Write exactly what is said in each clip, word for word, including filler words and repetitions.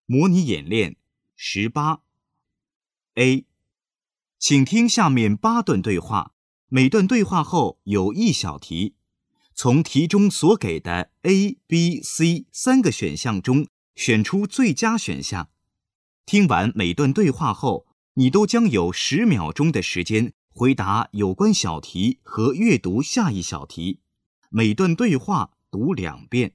模拟演练十八 A， 请听下面八段对话，每段对话后有一小题，从题中所给的 A、B、C 三个选项中选出最佳选项。听完每段对话后，你都将有十秒钟的时间回答有关小题和阅读下一小题。每段对话读两遍。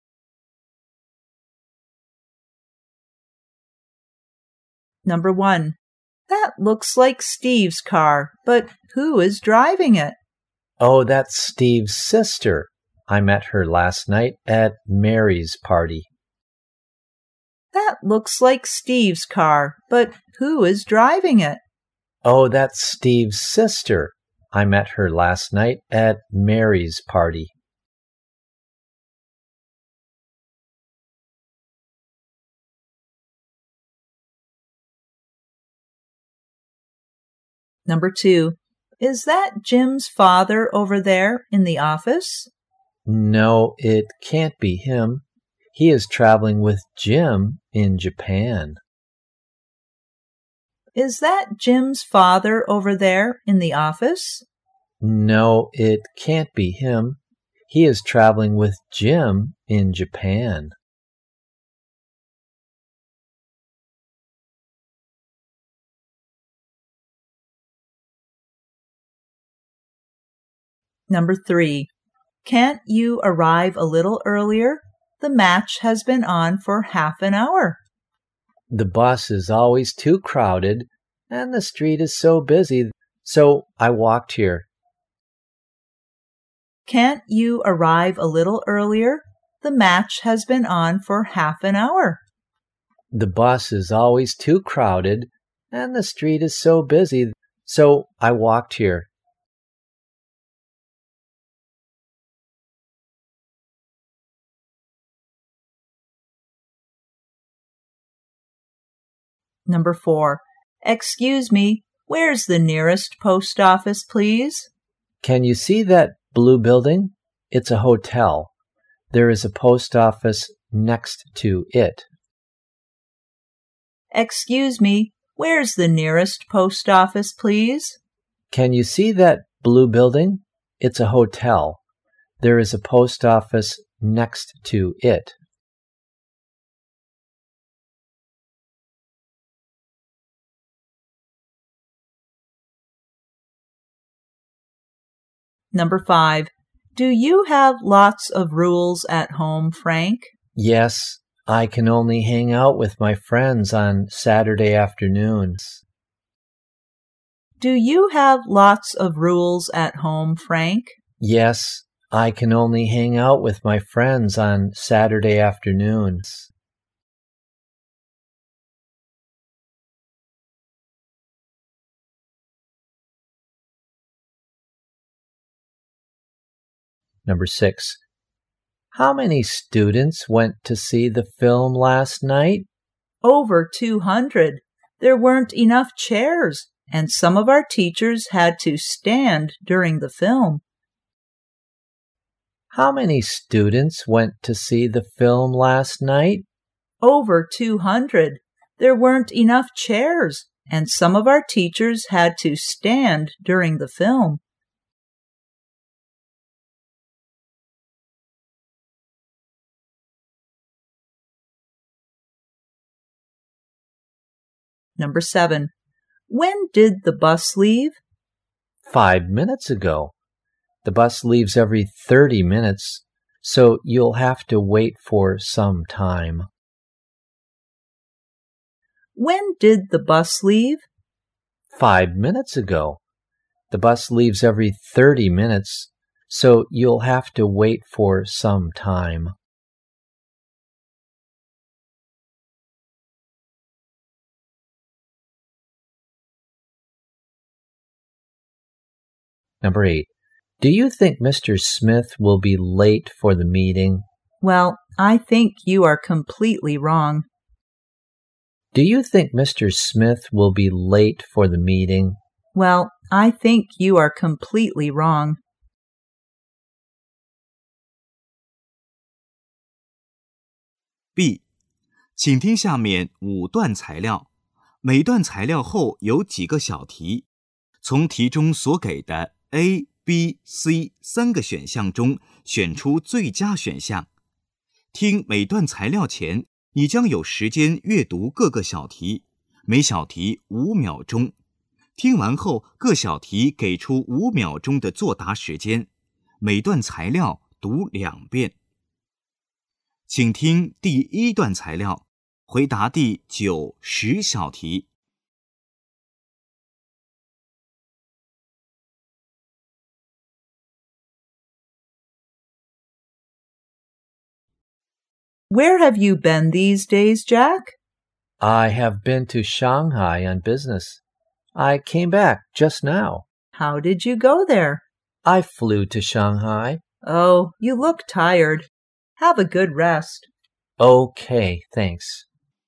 Number one, that looks like Steve's car, but who is driving it? Oh, that's Steve's sister. I met her last night at Mary's party. That looks like Steve's car, but who is driving it? Oh, that's Steve's sister. I met her last night at Mary's party. Number two, is that Jim's father over there in the office? No, it can't be him. He is traveling with Jim in Japan. Is that Jim's father over there in the office? No, it can't be him. He is traveling with Jim in Japan. Number three, can't you arrive a little earlier? The match has been on for half an hour. The bus is always too crowded, and the street is so busy, so I walked here. Can't you arrive a little earlier? The match has been on for half an hour. The bus is always too crowded, and the street is so busy, so I walked here. Number four, excuse me, where's the nearest post office, please? Can you see that blue building? It's a hotel. There is a post office next to it. Excuse me, where's the nearest post office, please? Can you see that blue building? It's a hotel. There is a post office next to it. Number five, do you have lots of rules at home, Frank? Yes, I can only hang out with my friends on Saturday afternoons. Do you have lots of rules at home, Frank? Yes, I can only hang out with my friends on Saturday afternoons. Number six. How many students went to see the film last night? Over two hundred. There weren't enough chairs, and some of our teachers had to stand during the film. How many students went to see the film last night? Over two hundred. There weren't enough chairs, and some of our teachers had to stand during the film. Number seven. When did the bus leave? Five minutes ago. The bus leaves every thirty minutes, so you'll have to wait for some time. When did the bus leave? Five minutes ago. The bus leaves every thirty minutes, so you'll have to wait for some time. Number eight. Do you think Mister Smith will be late for the meeting? Well, I think you are completely wrong. Do you think Mister Smith will be late for the meeting? Well, I think you are completely wrong. B. 请听下面五段材料，每段材料后有几个小题，从题中所给的 A、B、C 三个选项中选出最佳选项。听每段材料前，你将有时间阅读各个小题，每小题五秒钟。听完后，各小题给出五秒钟的作答时间，每段材料读两遍。请听第一段材料，回答第九、十小题。 Where have you been these days, Jack? I have been to Shanghai on business. I came back just now. How did you go there? I flew to Shanghai. Oh, you look tired. Have a good rest. Okay, thanks.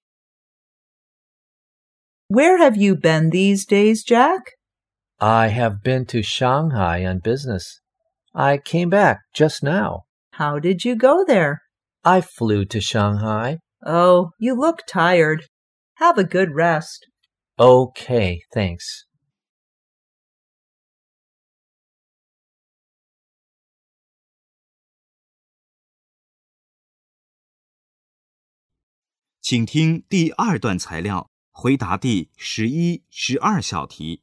Where have you been these days, Jack? I have been to Shanghai on business. I came back just now. How did you go there? I flew to Shanghai. Oh, you look tired. Have a good rest. Okay, thanks. 请听第二段材料，回答第十一、十二小题。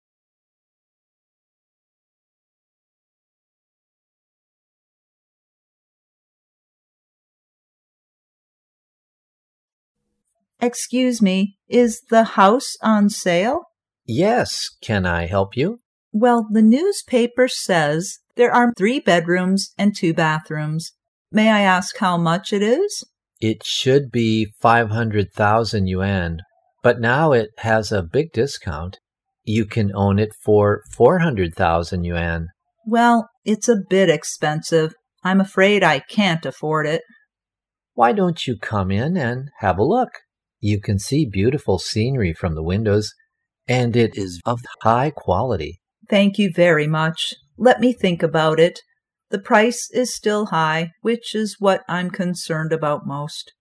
Excuse me, is the house on sale? Yes, can I help you? Well, the newspaper says there are three bedrooms and two bathrooms. May I ask how much it is? It should be five hundred thousand yuan, but now it has a big discount. You can own it for four hundred thousand yuan. Well, it's a bit expensive. I'm afraid I can't afford it. Why don't you come in and have a look? You can see beautiful scenery from the windows, and it is of high quality. Thank you very much. Let me think about it. The price is still high, which is what I'm concerned about most.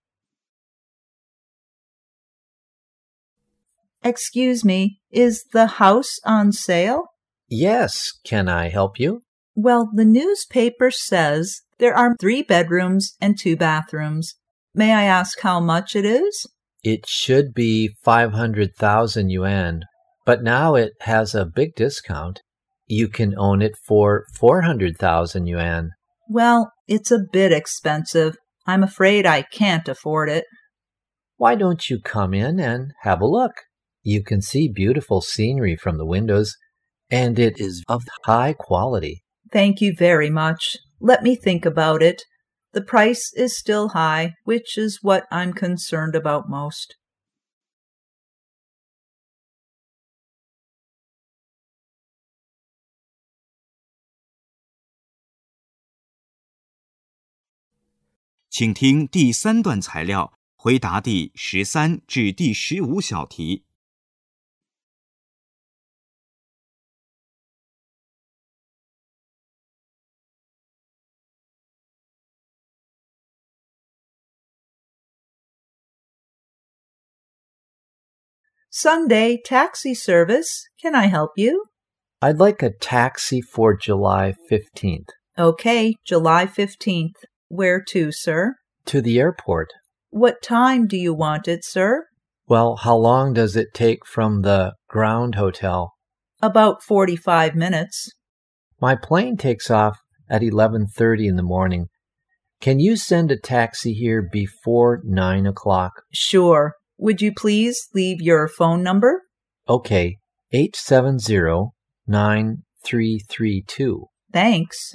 Excuse me, is the house on sale? Yes, can I help you? Well, the newspaper says there are three bedrooms and two bathrooms. May I ask how much it is? It should be five hundred thousand yuan, but now it has a big discount. You can own it for four hundred thousand yuan. Well, it's a bit expensive. I'm afraid I can't afford it. Why don't you come in and have a look? You can see beautiful scenery from the windows, and it is of high quality. Thank you very much. Let me think about it. The price is still high, which is what I'm concerned about most. 请听第三段材料，回答第十三至第十五小题。 Sunday taxi service. Can I help you? I'd like a taxi for July fifteenth. Okay, July fifteenth. Where to, sir? To the airport. What time do you want it, sir? Well, how long does it take from the ground hotel? About forty-five minutes. My plane takes off at eleven thirty in the morning. Can you send a taxi here before nine o'clock? Sure. Would you please leave your phone number? Okay, eight seven zero, nine three three two. Thanks.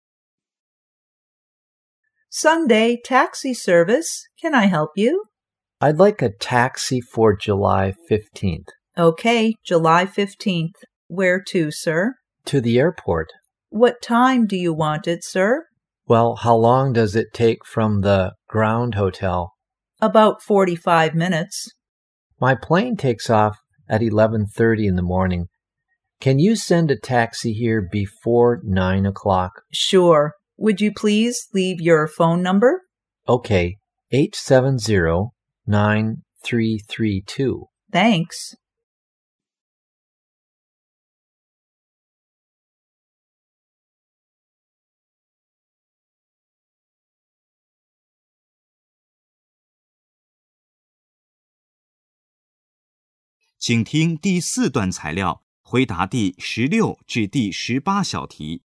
Sunday taxi service. Can I help you? I'd like a taxi for July fifteenth. Okay, July fifteenth. Where to, sir? To the airport. What time do you want it, sir? Well, how long does it take from the ground hotel? About forty-five minutes. My plane takes off at eleven thirty in the morning. Can you send a taxi here before nine o'clock? Sure. Would you please leave your phone number? Okay, eight seven zero, nine three three two. Thanks. 请听第四段材料，回答第十六至第十八小题。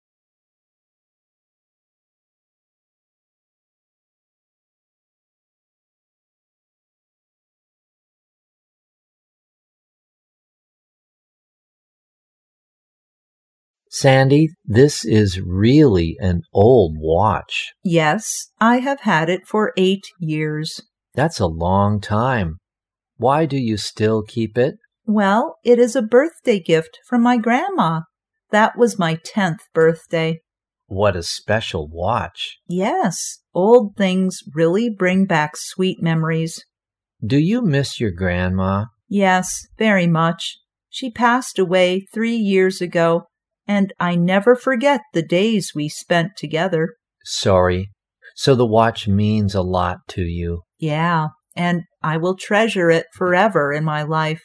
Sandy, this is really an old watch. Yes, I have had it for eight years. That's a long time. Why do you still keep it? Well, it is a birthday gift from my grandma. That was my tenth birthday. What a special watch. Yes, old things really bring back sweet memories. Do you miss your grandma? Yes, very much. She passed away three years ago, and I never forget the days we spent together. Sorry. So the watch means a lot to you. Yeah, and I will treasure it forever in my life.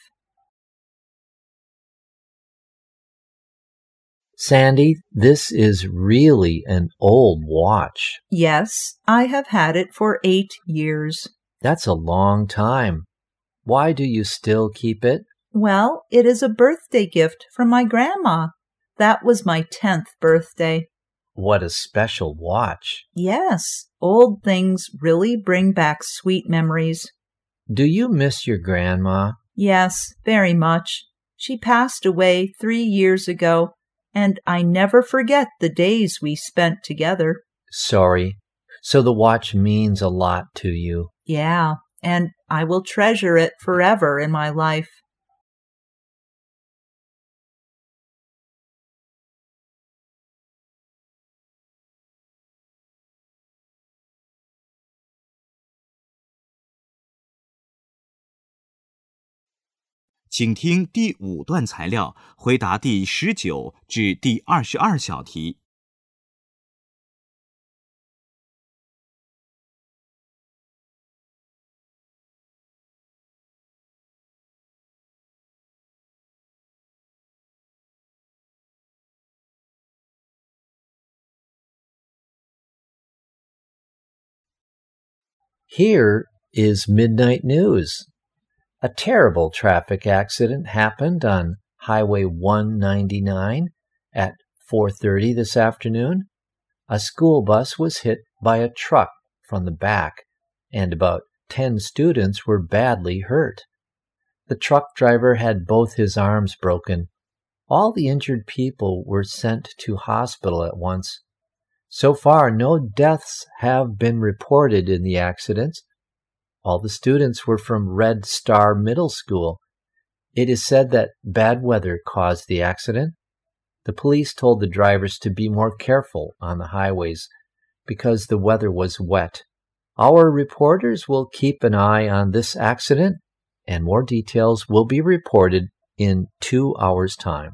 Sandy, this is really an old watch. Yes, I have had it for eight years. That's a long time. Why do you still keep it? Well, it is a birthday gift from my grandma. That was my tenth birthday. What a special watch. Yes, old things really bring back sweet memories. Do you miss your grandma? Yes, very much. She passed away three years ago, and I never forget the days we spent together. Sorry. So the watch means a lot to you. Yeah, and I will treasure it forever in my life. 请听第五段材料，回答第十九至第二十二小题。 Here is Midnight News. A terrible traffic accident happened on Highway one ninety-nine at four thirty this afternoon. A school bus was hit by a truck from the back, and about ten students were badly hurt. The truck driver had both his arms broken. All the injured people were sent to hospital at once. So far, no deaths have been reported in the accidents. All the students were from Red Star Middle School. It is said that bad weather caused the accident. The police told the drivers to be more careful on the highways because the weather was wet. Our reporters will keep an eye on this accident, and more details will be reported in two hours' time.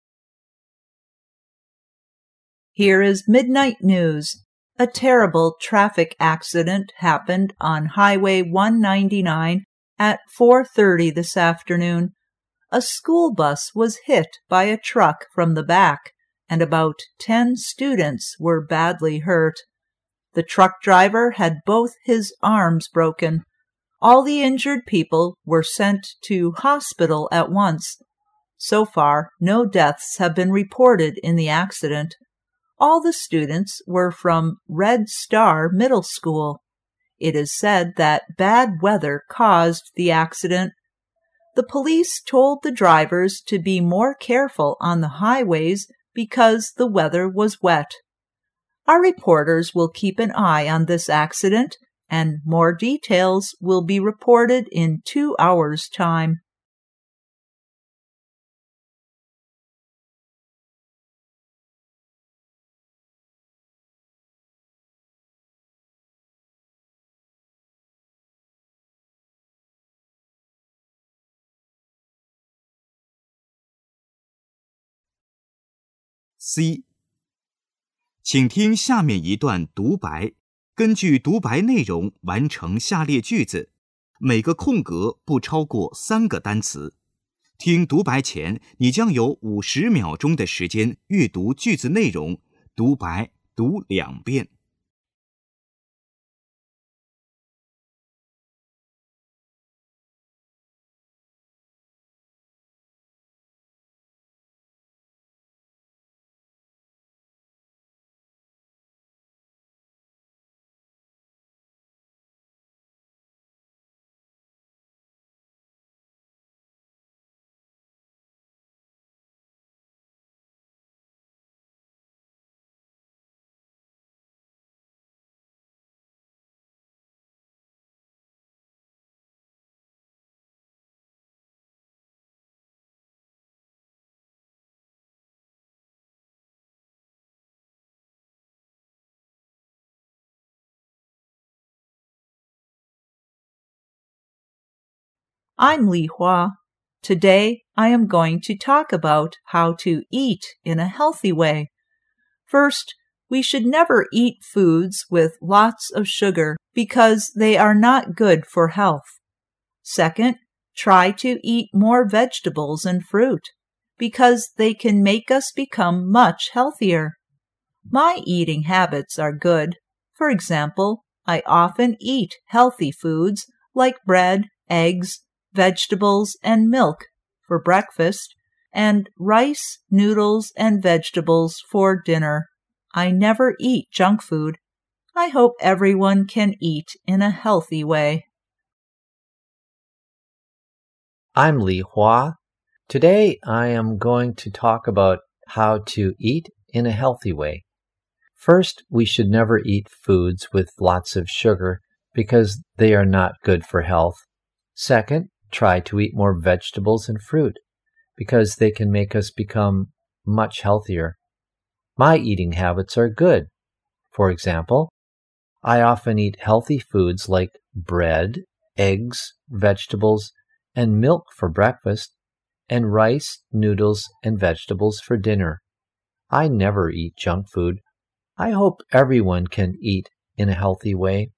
Here is Midnight News. A terrible traffic accident happened on Highway one ninety-nine at four thirty this afternoon. A school bus was hit by a truck from the back, and about ten students were badly hurt. The truck driver had both his arms broken. All the injured people were sent to hospital at once. So far, no deaths have been reported in the accident. All the students were from Red Star Middle School. It is said that bad weather caused the accident. The police told the drivers to be more careful on the highways because the weather was wet. Our reporters will keep an eye on this accident, and more details will be reported in two hours' time. C. 请听下面一段独白，根据独白内容完成下列句子， 每个空格不超过三个单词。听独白前，你将有五十秒钟的时间阅读句子内容，独白读两遍。 I'm Li Hua. Today I am going to talk about how to eat in a healthy way. First, we should never eat foods with lots of sugar because they are not good for health. Second, try to eat more vegetables and fruit because they can make us become much healthier. My eating habits are good. For example, I often eat healthy foods like bread, eggs, vegetables, and milk for breakfast, and rice, noodles, and vegetables for dinner. I never eat junk food. I hope everyone can eat in a healthy way. I'm Li Hua. Today I am going to talk about how to eat in a healthy way. First, we should never eat foods with lots of sugar because they are not good for health. Second, try to eat more vegetables and fruit because they can make us become much healthier. My eating habits are good. For example, I often eat healthy foods like bread, eggs, vegetables, and milk for breakfast, and rice, noodles, and vegetables for dinner. I never eat junk food. I hope everyone can eat in a healthy way.